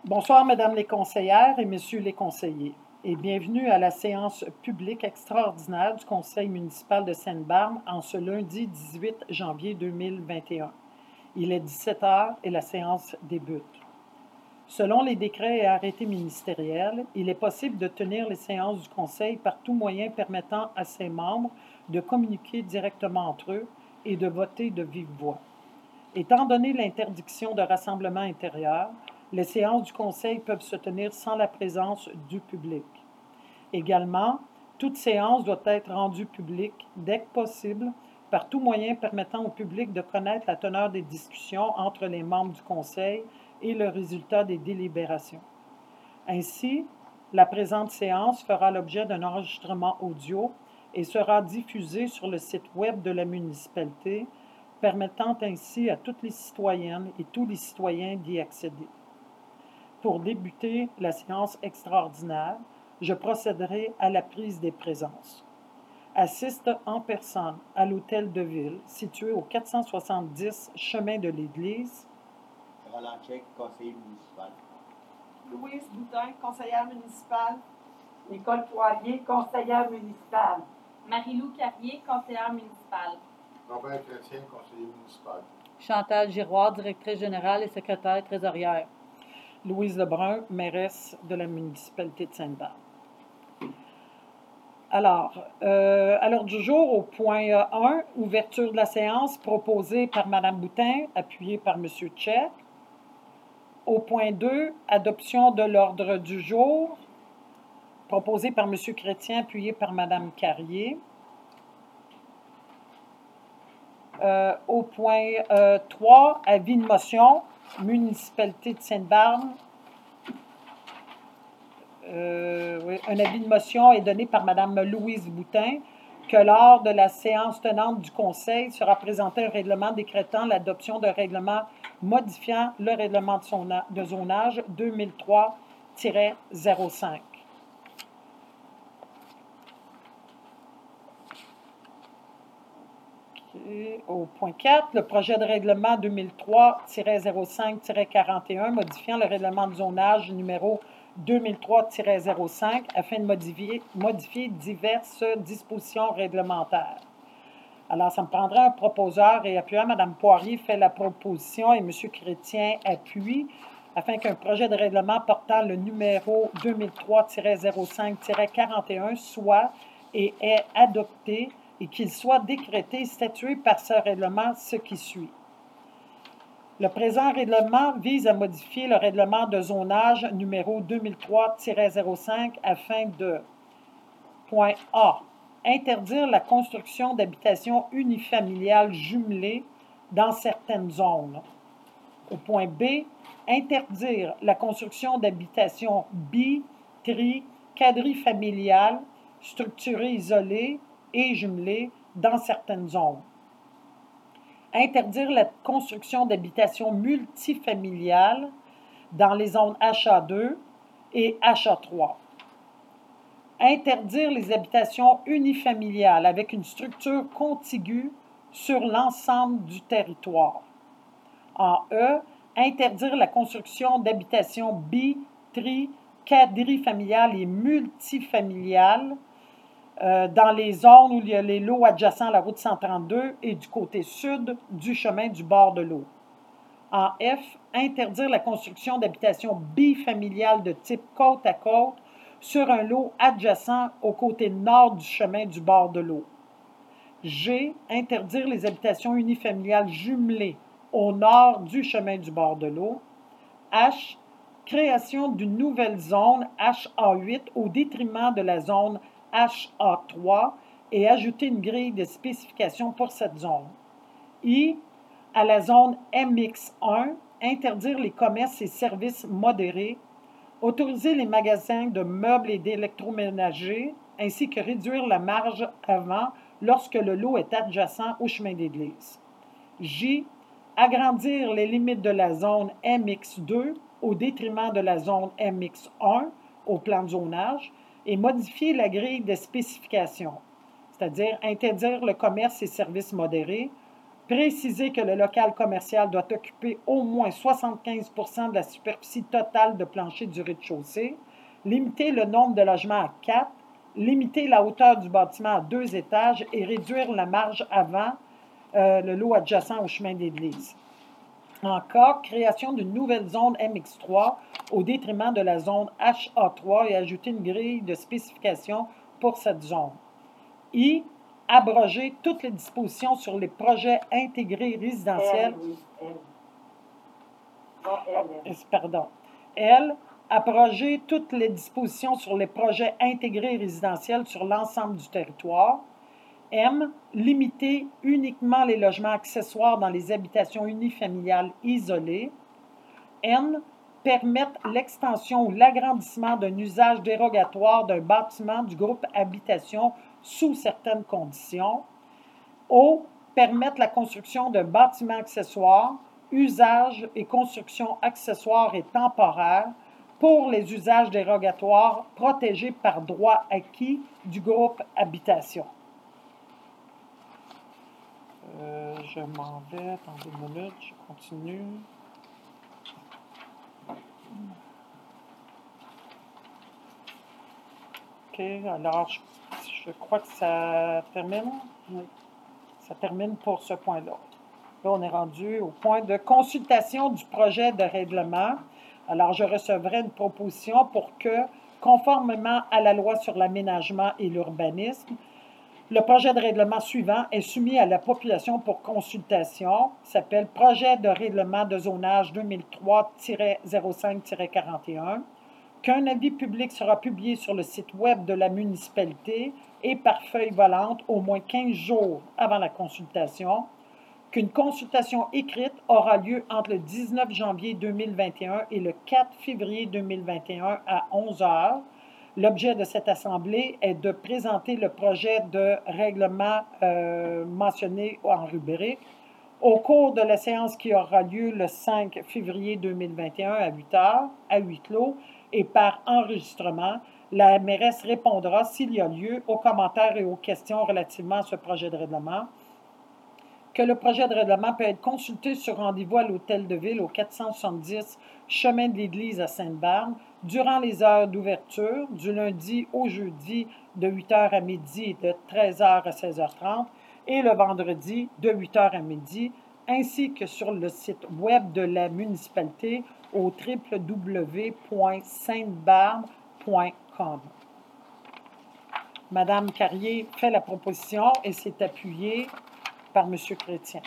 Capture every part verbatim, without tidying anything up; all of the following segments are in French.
Bonsoir, Mesdames les conseillères et Messieurs les conseillers, et bienvenue à la séance publique extraordinaire du Conseil municipal de Sainte-Barbe en ce lundi dix-huit janvier deux mille vingt et un. Il est dix-sept heures et la séance débute. Selon les décrets et arrêtés ministériels, il est possible de tenir les séances du Conseil par tout moyen permettant à ses membres de communiquer directement entre eux et de voter de vive voix. Étant donné l'interdiction de rassemblement intérieur, les séances du Conseil peuvent se tenir sans la présence du public. Également, toute séance doit être rendue publique dès que possible par tout moyen permettant au public de connaître la teneur des discussions entre les membres du Conseil et le résultat des délibérations. Ainsi, la présente séance fera l'objet d'un enregistrement audio et sera diffusée sur le site Web de la municipalité, permettant ainsi à toutes les citoyennes et tous les citoyens d'y accéder. Pour débuter la séance extraordinaire, je procéderai à la prise des présences. Assiste en personne à l'hôtel de ville, situé au quatre cent soixante-dix chemin de l'Église. Roland Tchèque, conseiller municipal. Louise Boutin, conseillère municipale. Nicole Poirier, conseillère municipale. Marie-Lou Carrier, conseillère municipale. Robert Chrétien, conseiller municipal. Chantal Giroir, directrice générale et secrétaire trésorière. Louise Lebrun, mairesse de la municipalité de Sainte-Barbe. Alors, euh, à l'ordre du jour, au point un, ouverture de la séance proposée par Mme Boutin, appuyée par M. Tchèque. Au point deux, adoption de l'ordre du jour, proposé par M. Chrétien, appuyé par Mme Carrier. Euh, au point euh, trois, avis de motion, municipalité de Sainte-Barbe. Euh, oui, un avis de motion est donné par Mme Louise Boutin que lors de la séance tenante du Conseil sera présenté un règlement décrétant l'adoption d'un règlement modifiant le règlement de, son, de zonage deux mille trois tiret zéro cinq. Okay. Au point quatre, le projet de règlement deux mille trois tiret zéro cinq tiret quarante et un modifiant le règlement de zonage numéro deux mille trois tiret zéro cinq afin de modifier, modifier diverses dispositions réglementaires. Alors, ça me prendra un proposeur et appuyant, Mme Poirier fait la proposition et M. Chrétien appuie afin qu'un projet de règlement portant le numéro deux mille trois tiret zéro cinq tiret quarante et un soit et est adopté et qu'il soit décrété et statué par ce règlement ce qui suit. Le présent règlement vise à modifier le règlement de zonage numéro deux mille trois tiret zéro cinq afin de, point A, interdire la construction d'habitations unifamiliales jumelées dans certaines zones. Au point B, interdire la construction d'habitations bi, tri, quadrifamiliales, structurées isolées et jumelées dans certaines zones. Interdire la construction d'habitations multifamiliales dans les zones H A deux et H A trois. Interdire les habitations unifamiliales avec une structure contiguë sur l'ensemble du territoire. En E, interdire la construction d'habitations bi, tri, quadrifamiliales et multifamiliales Euh, dans les zones où il y a les lots adjacents à la route cent trente-deux et du côté sud du chemin du bord de l'eau. En F, interdire la construction d'habitations bifamiliales de type côte à côte sur un lot adjacent au côté nord du chemin du bord de l'eau. G, interdire les habitations unifamiliales jumelées au nord du chemin du bord de l'eau. H, création d'une nouvelle zone H A huit au détriment de la zone H A trois et ajouter une grille de spécification pour cette zone. I, à la zone M X un, interdire les commerces et services modérés, autoriser les magasins de meubles et d'électroménager, ainsi que réduire la marge avant lorsque le lot est adjacent au chemin d'église. J, agrandir les limites de la zone M X deux au détriment de la zone M X un au plan de zonage, et modifier la grille de spécification, c'est-à-dire interdire le commerce et services modérés, Préciser que le local commercial doit occuper au moins soixante-quinze pour cent de la superficie totale de plancher du rez-de-chaussée. Limiter le nombre de logements à quatre. Limiter la hauteur du bâtiment à deux étages et réduire la marge avant euh, le lot adjacent au chemin d'église. Encore, création d'une nouvelle zone M X trois au détriment de la zone H A trois et ajouter une grille de spécification pour cette zone. I. Abroger toutes les dispositions sur les projets intégrés résidentiels. Elle, oui, elle. Pas elle, elle. Euh, Pardon. L. Abroger toutes les dispositions sur les projets intégrés résidentiels sur l'ensemble du territoire. M. Limiter uniquement les logements accessoires dans les habitations unifamiliales isolées. N. Permettre l'extension ou l'agrandissement d'un usage dérogatoire d'un bâtiment du groupe habitation sous certaines conditions. O. Permettre la construction d'un bâtiment accessoire, usage et construction accessoire et temporaire pour les usages dérogatoires protégés par droit acquis du groupe habitation. Euh, je m'en vais, attendez une minute, je continue. OK, alors je, je crois que ça termine. Oui, ça termine pour ce point-là. Là, on est rendu au point de consultation du projet de règlement. Alors, je recevrai une proposition pour que, conformément à la loi sur l'aménagement et l'urbanisme, le projet de règlement suivant est soumis à la population pour consultation. Il s'appelle Projet de règlement de zonage deux mille trois tiret zéro cinq tiret quarante et un. Qu'un avis public sera publié sur le site web de la municipalité et par feuille volante au moins quinze jours avant la consultation. Qu'une consultation écrite aura lieu entre le dix-neuf janvier deux mille vingt et un et le quatre février deux mille vingt et un à onze heures. L'objet de cette assemblée est de présenter le projet de règlement euh, mentionné en rubrique. Au cours de la séance qui aura lieu le cinq février deux mille vingt et un à huit heures, à huis clos, et par enregistrement, la mairesse répondra, s'il y a lieu, aux commentaires et aux questions relativement à ce projet de règlement. Que le projet de règlement peut être consulté sur rendez-vous à l'Hôtel de Ville au quatre cent soixante-dix chemin de l'Église à Sainte-Barbe durant les heures d'ouverture, du lundi au jeudi de huit heures à midi et de treize heures à seize heures trente et le vendredi de huit heures à midi, ainsi que sur le site web de la municipalité au w w w point sainte barbe point com. Madame Carrier fait la proposition et s'est appuyée par M. Chrétien.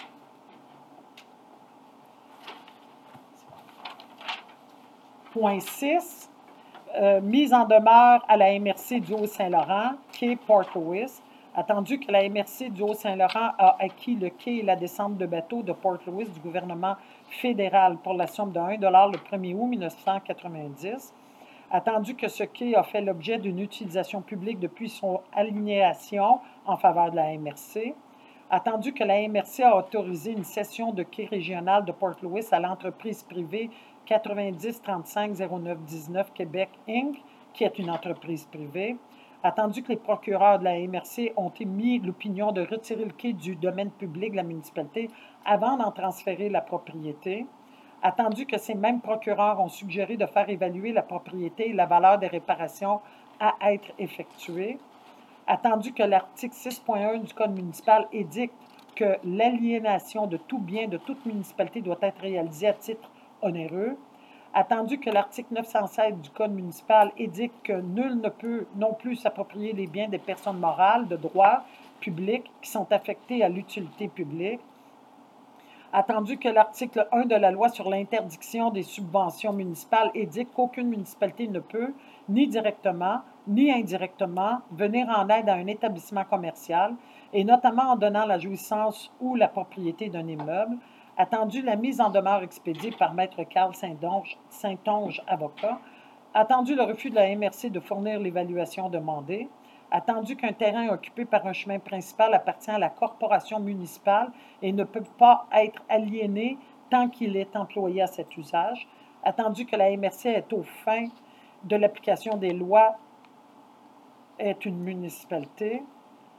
Point six. Euh, mise en demeure à la M R C du Haut-Saint-Laurent, quai Port-Louis. Attendu que la M R C du Haut-Saint-Laurent a acquis le quai et la descente de bateaux de Port-Louis du gouvernement fédéral pour la somme de un dollar le premier août mille neuf cent quatre-vingt-dix. Attendu que ce quai a fait l'objet d'une utilisation publique depuis son aliénation en faveur de la M R C. Attendu que la M R C a autorisé une cession de quai régional de Port-Louis à l'entreprise privée quatre-vingt-dix trente-cinq zéro neuf dix-neuf Québec Incorporée, qui est une entreprise privée. Attendu que les procureurs de la M R C ont émis l'opinion de retirer le quai du domaine public de la municipalité avant d'en transférer la propriété. Attendu que ces mêmes procureurs ont suggéré de faire évaluer la propriété et la valeur des réparations à être effectuées. Attendu que l'article six point un du Code municipal édicte que l'aliénation de tout bien de toute municipalité doit être réalisée à titre onéreux. Attendu que l'article neuf cent sept du Code municipal édicte que nul ne peut non plus s'approprier les biens des personnes morales de droit public qui sont affectés à l'utilité publique. Attendu que l'article un de la loi sur l'interdiction des subventions municipales édicte qu'aucune municipalité ne peut, ni directement, ni indirectement, venir en aide à un établissement commercial, et notamment en donnant la jouissance ou la propriété d'un immeuble. Attendu la mise en demeure expédiée par Maître Carl Saint-Onge, Saint-Onge, avocat. Attendu le refus de la M R C de fournir l'évaluation demandée. Attendu qu'un terrain occupé par un chemin principal appartient à la corporation municipale et ne peut pas être aliéné tant qu'il est employé à cet usage. Attendu que la M R C est aux fins de l'application des lois, est une municipalité.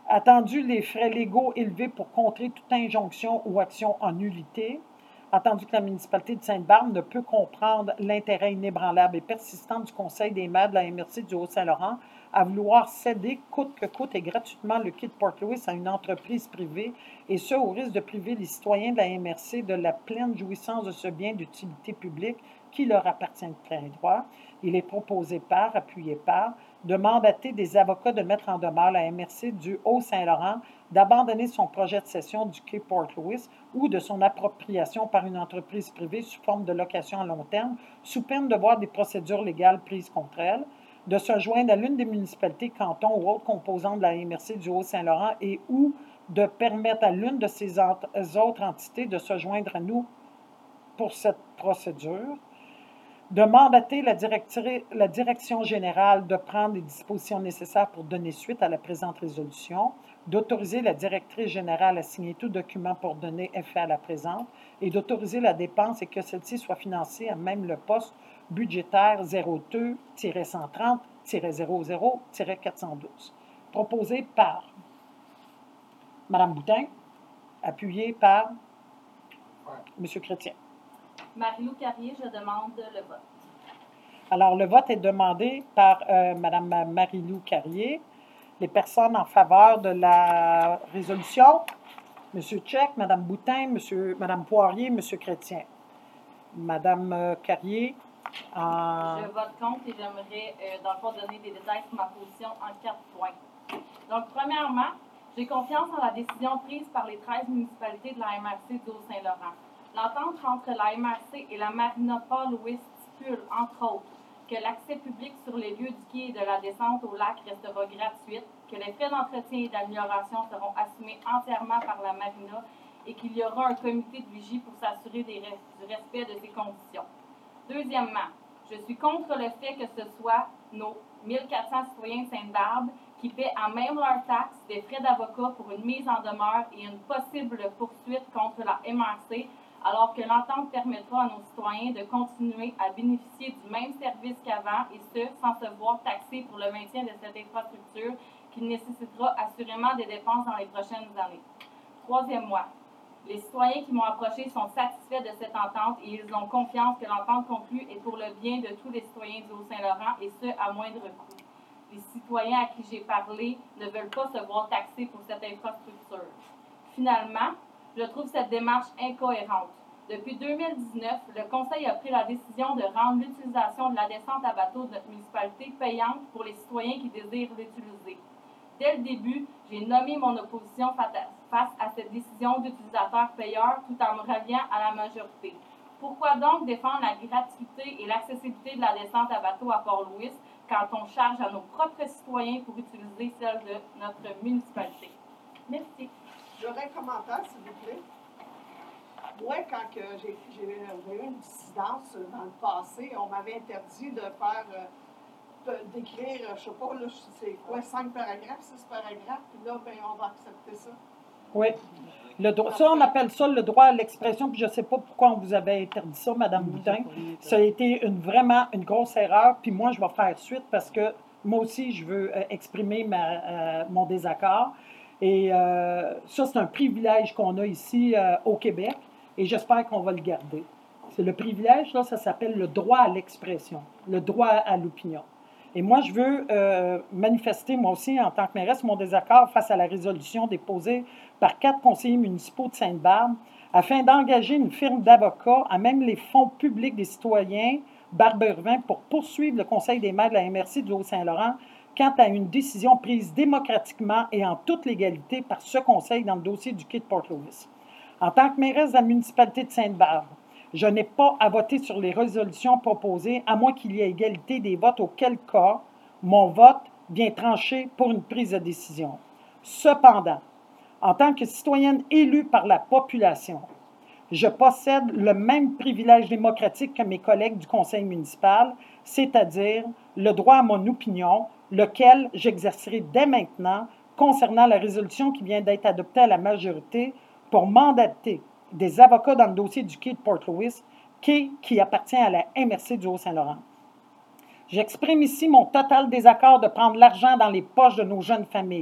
Attendu les frais légaux élevés pour contrer toute injonction ou action en nullité. Attendu que la municipalité de Sainte-Barbe ne peut comprendre l'intérêt inébranlable et persistant du Conseil des maires de la M R C du Haut-Saint-Laurent à vouloir céder coûte que coûte et gratuitement le quai de Port-Louis à une entreprise privée, et ce au risque de priver les citoyens de la M R C de la pleine jouissance de ce bien d'utilité publique qui leur appartient de plein droit. Il est proposé par, appuyé par, de mandater des avocats de mettre en demeure la M R C du Haut-Saint-Laurent d'abandonner son projet de cession du quai Port-Louis ou de son appropriation par une entreprise privée sous forme de location à long terme, sous peine de voir des procédures légales prises contre elle, de se joindre à l'une des municipalités, cantons ou autres composantes de la M R C du Haut-Saint-Laurent et ou de permettre à l'une de ces autres entités de se joindre à nous pour cette procédure, de mandater la, la direction générale de prendre les dispositions nécessaires pour donner suite à la présente résolution, d'autoriser la directrice générale à signer tout document pour donner effet à la présente et d'autoriser la dépense et que celle-ci soit financée à même le poste budgétaire zéro deux cent trente zéro zéro quatre cent douze. Proposé par Mme Boutin, appuyé par M. Chrétien. Marie-Lou Carrier, je demande le vote. Alors, le vote est demandé par euh, Mme Marie-Lou Carrier. Les personnes en faveur de la résolution, M. Tchèque, Mme Boutin, M. Mme Poirier, M. Chrétien. Mme Carrier, en... Je vote contre et j'aimerais, euh, dans le fond, donner des détails sur ma position en quatre points. Donc, premièrement, j'ai confiance en la décision prise par les treize municipalités de la M R C du Haut-Saint-Laurent. L'entente entre la M R C et la Marina Port-Louis stipule, entre autres, que l'accès public sur les lieux du quai et de la descente au lac restera gratuit, que les frais d'entretien et d'amélioration seront assumés entièrement par la Marina et qu'il y aura un comité de vigie pour s'assurer du respect de ces conditions. Deuxièmement, je suis contre le fait que ce soit nos mille quatre cents citoyens de Sainte-Barbe qui paient à même leurs taxes des frais d'avocat pour une mise en demeure et une possible poursuite contre la M R C, alors que l'entente permettra à nos citoyens de continuer à bénéficier du même service qu'avant, et ce, sans se voir taxés pour le maintien de cette infrastructure qui nécessitera assurément des dépenses dans les prochaines années. Troisièmement, les citoyens qui m'ont approché sont satisfaits de cette entente et ils ont confiance que l'entente conclue est pour le bien de tous les citoyens du Haut-Saint-Laurent, et ce, à moindre coût. Les citoyens à qui j'ai parlé ne veulent pas se voir taxés pour cette infrastructure. Finalement, je trouve cette démarche incohérente. Depuis deux mille dix-neuf, le Conseil a pris la décision de rendre l'utilisation de la descente à bateau de notre municipalité payante pour les citoyens qui désirent l'utiliser. Dès le début, j'ai nommé mon opposition face à cette décision d'utilisateur-payeur tout en me ralliant à la majorité. Pourquoi donc défendre la gratuité et l'accessibilité de la descente à bateau à Port-Louis quand on charge à nos propres citoyens pour utiliser celle de notre municipalité? Merci. J'aurais un commentaire, s'il vous plaît. Moi, quand que j'ai, j'ai, j'ai eu une dissidence dans le passé, on m'avait interdit de faire, euh, d'écrire, je ne sais pas, là, c'est quoi, cinq paragraphes, six paragraphes, puis là, ben, on va accepter ça. Oui. Le droit, ça, on appelle ça le droit à l'expression, puis je ne sais pas pourquoi on vous avait interdit ça, Mme Boutin. Ça a été une, vraiment une grosse erreur, puis moi, je vais faire suite parce que moi aussi, je veux euh, exprimer ma, euh, mon désaccord. Et euh, ça, c'est un privilège qu'on a ici euh, au Québec, et j'espère qu'on va le garder. C'est le privilège, là, ça s'appelle le droit à l'expression, le droit à l'opinion. Et moi, je veux euh, manifester, moi aussi, en tant que mairesse, mon désaccord face à la résolution déposée par quatre conseillers municipaux de Sainte-Barbe afin d'engager une firme d'avocats à même les fonds publics des citoyens Barbe-Urbain pour poursuivre le Conseil des maires de la M R C du Haut-Saint-Laurent quant à une décision prise démocratiquement et en toute légalité par ce conseil dans le dossier du quai de Port-Louis. En tant que mairesse de la municipalité de Sainte-Barbe, je n'ai pas à voter sur les résolutions proposées, à moins qu'il y ait égalité des votes, auquel cas mon vote vient trancher pour une prise de décision. Cependant, en tant que citoyenne élue par la population, je possède le même privilège démocratique que mes collègues du conseil municipal, c'est-à-dire le droit à mon opinion, lequel j'exercerai dès maintenant concernant la résolution qui vient d'être adoptée à la majorité pour mandater des avocats dans le dossier du quai de Port-Louis, quai qui appartient à la M R C du Haut-Saint-Laurent. J'exprime ici mon total désaccord de prendre l'argent dans les poches de nos jeunes familles,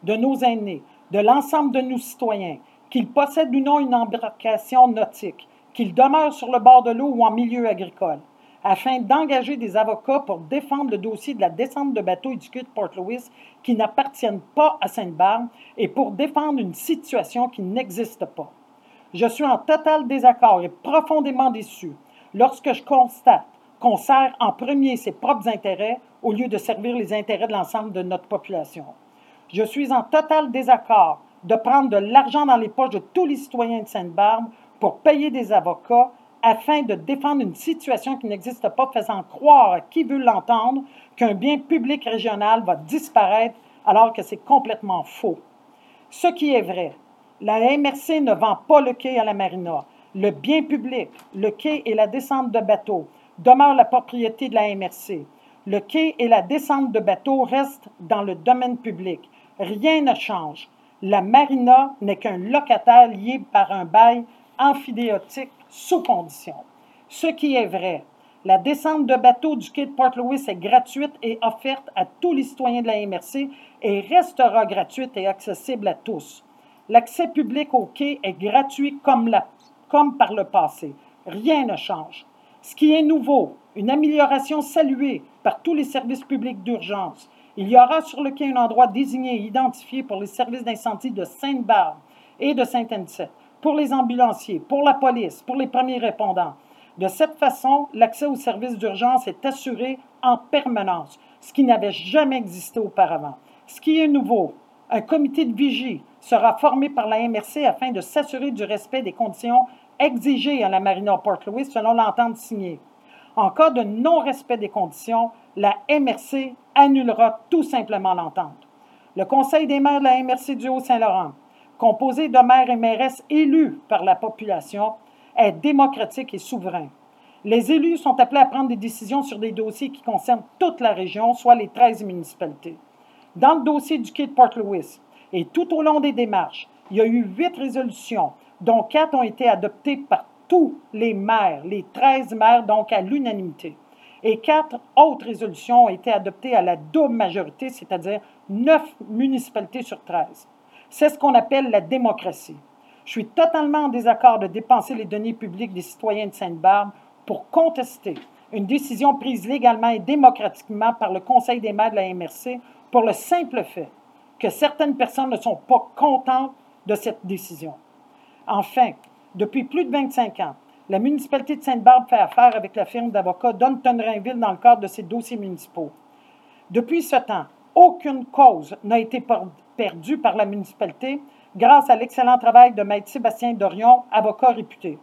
de nos aînés, de l'ensemble de nos citoyens, qu'ils possèdent ou non une embarcation nautique, qu'ils demeurent sur le bord de l'eau ou en milieu agricole, afin d'engager des avocats pour défendre le dossier de la descente de bateaux et du quai de Port-Louis qui n'appartiennent pas à Sainte-Barbe et pour défendre une situation qui n'existe pas. Je suis en total désaccord et profondément déçu lorsque je constate qu'on sert en premier ses propres intérêts au lieu de servir les intérêts de l'ensemble de notre population. Je suis en total désaccord de prendre de l'argent dans les poches de tous les citoyens de Sainte-Barbe pour payer des avocats afin de défendre une situation qui n'existe pas, faisant croire à qui veut l'entendre qu'un bien public régional va disparaître alors que c'est complètement faux. Ce qui est vrai, la M R C ne vend pas le quai à la marina. Le bien public, le quai et la descente de bateaux demeurent la propriété de la M R C. Le quai et la descente de bateaux restent dans le domaine public. Rien ne change. La marina n'est qu'un locataire lié par un bail amphidéotique sous condition. Ce qui est vrai, la descente de bateaux du quai de Port-Louis est gratuite et offerte à tous les citoyens de la M R C et restera gratuite et accessible à tous. L'accès public au quai est gratuit comme, la, comme par le passé. Rien ne change. Ce qui est nouveau, une amélioration saluée par tous les services publics d'urgence. Il y aura sur le quai un endroit désigné et identifié pour les services d'incendie de Sainte-Barbe et de Saint-Anicet, pour les ambulanciers, pour la police, pour les premiers répondants. De cette façon, l'accès aux services d'urgence est assuré en permanence, ce qui n'avait jamais existé auparavant. Ce qui est nouveau, un comité de vigie sera formé par la M R C afin de s'assurer du respect des conditions exigées à la marina Port-Louis selon l'entente signée. En cas de non-respect des conditions, la M R C annulera tout simplement l'entente. Le Conseil des maires de la M R C du Haut-Saint-Laurent, composé de maires et mairesses élus par la population, est démocratique et souverain. Les élus sont appelés à prendre des décisions sur des dossiers qui concernent toute la région, soit les treize municipalités. Dans le dossier du quai de Port-Louis et tout au long des démarches, il y a eu huit résolutions, dont quatre ont été adoptées par tous les maires, les treize maires, donc à l'unanimité. Et quatre autres résolutions ont été adoptées à la double majorité, c'est-à-dire neuf municipalités sur treize. C'est ce qu'on appelle la démocratie. Je suis totalement en désaccord de dépenser les deniers publics des citoyens de Sainte-Barbe pour contester une décision prise légalement et démocratiquement par le Conseil des maires de la M R C pour le simple fait que certaines personnes ne sont pas contentes de cette décision. Enfin, depuis plus de vingt-cinq ans, la municipalité de Sainte-Barbe fait affaire avec la firme d'avocats Dunton-Rainville dans le cadre de ses dossiers municipaux. Depuis ce temps, aucune cause n'a été perdue par la municipalité grâce à l'excellent travail de Maître Sébastien Dorion, avocat réputé.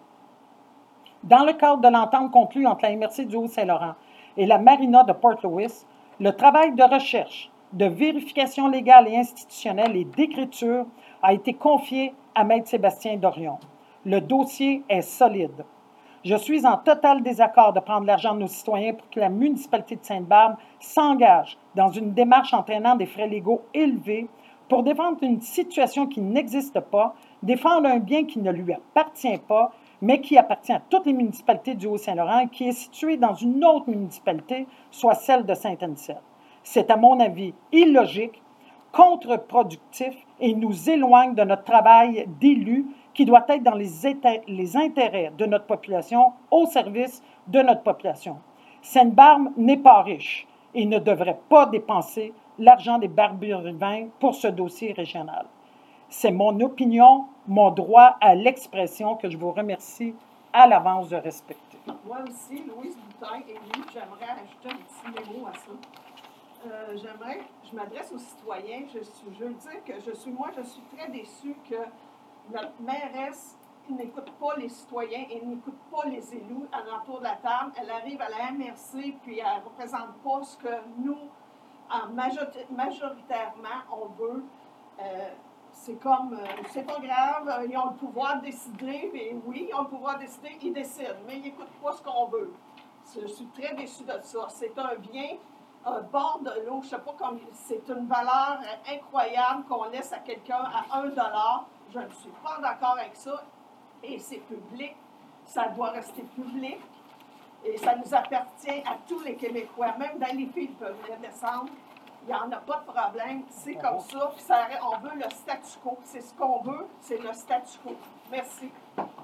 Dans le cadre de l'entente conclue entre la M R C du Haut-Saint-Laurent et la marina de Port-Louis, le travail de recherche, de vérification légale et institutionnelle et d'écriture a été confié à Maître Sébastien Dorion. Le dossier est solide. Je suis en total désaccord de prendre l'argent de nos citoyens pour que la municipalité de Sainte-Barbe s'engage dans une démarche entraînant des frais légaux élevés pour défendre une situation qui n'existe pas, défendre un bien qui ne lui appartient pas, mais qui appartient à toutes les municipalités du Haut-Saint-Laurent et qui est situé dans une autre municipalité, soit celle de Saint-Anicet. C'est, à mon avis, illogique, contre-productif et nous éloigne de notre travail d'élu qui doit être dans les, éta- les intérêts de notre population, au service de notre population. Sainte-Barbe n'est pas riche et ne devrait pas dépenser l'argent des barbivins pour ce dossier régional. C'est mon opinion, mon droit à l'expression que je vous remercie à l'avance de respecter. Moi aussi, Louise Boutin, et oui, j'aimerais ajouter un petit mémo à ça. Euh, j'aimerais, je m'adresse aux citoyens, je, suis, je veux dire que je suis, moi, je suis très déçue que notre mairesse n'écoute pas les citoyens et n'écoute pas les élus alentour de la table. Elle arrive à la M R C, puis elle ne représente pas ce que nous, en majorité, majoritairement, on veut. Euh, c'est comme, euh, c'est pas grave, ils ont le pouvoir de décider, mais oui, ils ont le pouvoir de décider, ils décident, mais ils n'écoutent pas ce qu'on veut. Je suis très déçue de ça. C'est un bien, un bord de l'eau, je ne sais pas comment, c'est une valeur incroyable qu'on laisse à quelqu'un à un dollar. Je ne suis pas d'accord avec ça. Et c'est public. Ça doit rester public. Et ça nous appartient à tous les Québécois. Même dans les filles peuvent venir descendre. il n'y en a pas de problème, c'est comme ça, puis ça, on veut le statu quo. C'est ce qu'on veut, c'est le statu quo. Merci.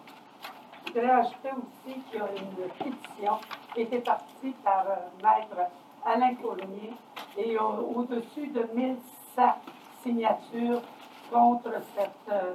Je voudrais ajouter aussi qu'il y a une pétition qui a été partie par euh, Maître Alain Cournier et au- au-dessus de mille cent signatures contre cette, euh,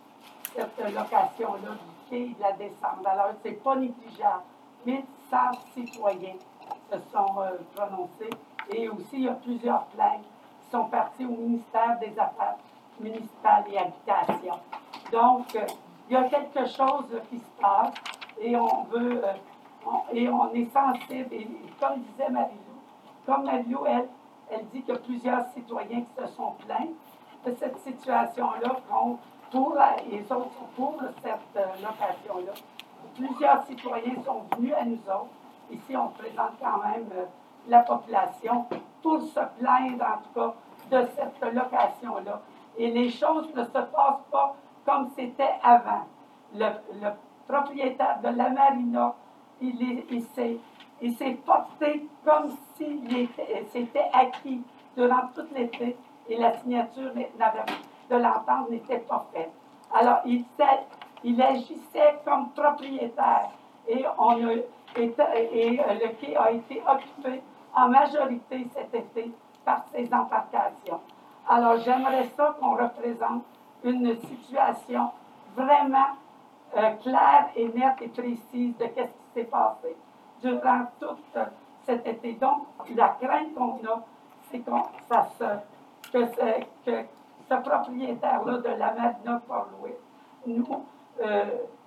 cette location-là du quai de la descente. Alors, c'est pas négligeable. mille cent citoyens se sont euh, prononcés et aussi il y a plusieurs plaintes qui sont parties au ministère des Affaires municipales et Habitation. Donc, euh, il y a quelque chose là, qui se passe et on veut, euh, on- et on est sensible. Et, et comme disait Marie-Lou, comme Marie-Lou, elle, elle dit qu'il y a plusieurs citoyens qui se sont plaints de cette situation-là, qu'on- pour la- les autres sont pour cette euh, location-là. Plusieurs citoyens sont venus à nous autres. Ici, on présente quand même euh, la population pour se plaindre, en tout cas, de cette location-là. Et les choses ne se passent pas comme c'était avant. Le, le propriétaire de la marina, il, est- il s'est, il s'est porté comme s'il était- c'était acquis durant tout l'été et la signature n'avait- de l'entente n'était pas faite. Alors, il, s'est- il agissait comme propriétaire et, on a été- et euh, le quai a été occupé en majorité cet été par ces embarcations. Alors, j'aimerais ça qu'on représente une situation vraiment euh, claire et nette et précise de ce qui s'est passé durant tout euh, cet été. Donc, la crainte qu'on a, c'est qu'on ça se, que, ce, que ce propriétaire-là de la marina Port-Louis, nous, euh,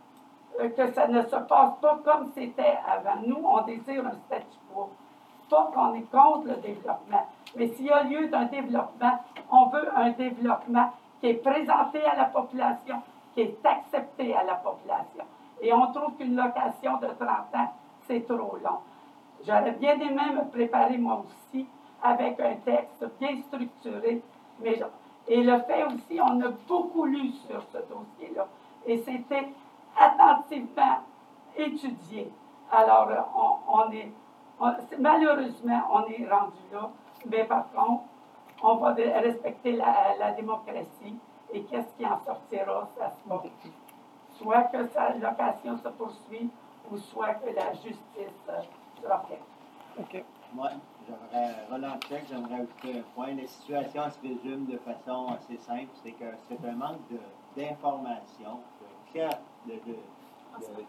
euh, que ça ne se passe pas comme c'était avant. Nous, on désire un statu quo. Pas qu'on est contre le développement, mais s'il y a lieu d'un développement, on veut un développement qui est présenté à la population, qui est accepté à la population. Et on trouve qu'une location de trente ans, c'est trop long. J'aurais bien aimé me préparer moi aussi avec un texte bien structuré, mais et le fait aussi, on a beaucoup lu sur ce dossier-là, et c'était attentivement étudié. Alors, on, on est, on- malheureusement, on est rendu là, mais par contre, on va de- respecter la, la démocratie et qu'est-ce qui en sortira, ça sera soit que sa location se poursuit ou soit que la justice euh, sera faite. OK. Moi, j'aimerais, Roland Tchèque, j'aimerais ajouter un point. La situation se résume de façon assez simple, c'est que c'est un manque de, d'information, de, de, de, de, de-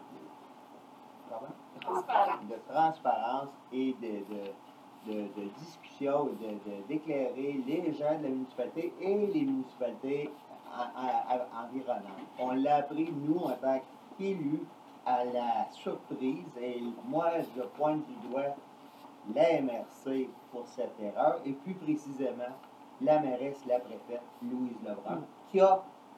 pardon? Transparent. de transparence et de, de, de, de discussion, de, de, d'éclairer les gens de la municipalité et les municipalités en- en- en- environnantes. On l'a appris, nous, en tant qu'élus, à la surprise, et moi, je pointe du doigt la M R C pour cette erreur, et plus précisément, la mairesse, la préfète, Louise Lebrun, qui a,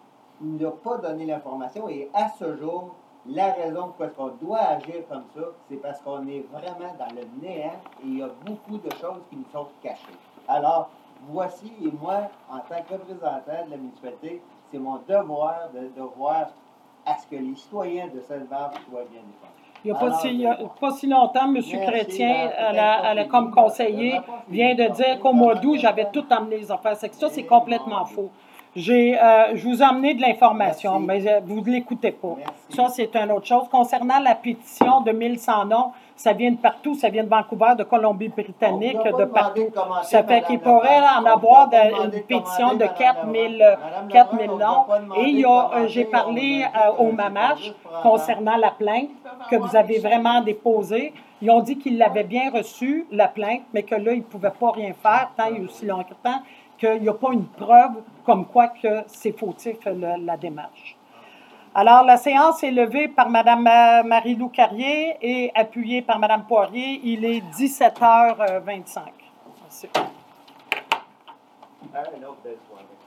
n'a pas donné l'information, et à ce jour, la raison pour laquelle on doit agir comme ça, c'est parce qu'on est vraiment dans le néant et il y a beaucoup de choses qui nous sont cachées. Alors, voici, et moi, en tant que représentant de la municipalité, c'est mon devoir de, de voir à ce que les citoyens de Sainte-Barbe soient bien défendus. Il n'y a, pas Alors, si- il y a pas si longtemps, M. Merci, Chrétien, ben, à peut-être la- pas à la- fini, comme mais conseiller, on n'a pas fini. vient de dire qu'au mois d'août, j'avais tout amené les affaires. C'est que ça, c'est complètement faux. J'ai, euh, je vous ai amené de l'information, Merci. mais euh, vous ne l'écoutez pas. Merci. Ça, c'est une autre chose. Concernant la pétition de mille cent noms, ça vient de partout. Ça vient de Vancouver, de Colombie-Britannique, On vous a pas de demandé partout. de commenter, Ça fait Madame qu'il pourrait Lebrun. en On vous a avoir pas de- demandé une de pétition commenter, de Madame quatre Lebrun. mille Madame quatre Lebrun, mille on vous a noms. pas demandé Et il y de a, euh, commenter, j'ai on parlé vous a dit euh, que au c'est pas Mamache juste pour concernant la plainte que vous avez vraiment déposée. Ils ont dit qu'ils l'avaient bien reçue, la plainte, mais que là, ils ne pouvaient pas rien faire tant et aussi longtemps qu'il n'y a pas une preuve comme quoi que c'est fautif, le- la démarche. Alors, la séance est levée par Mme Marie-Lou Carrier et appuyée par Mme Poirier. Il est dix-sept heures vingt-cinq. Merci. Un autre belle soirée.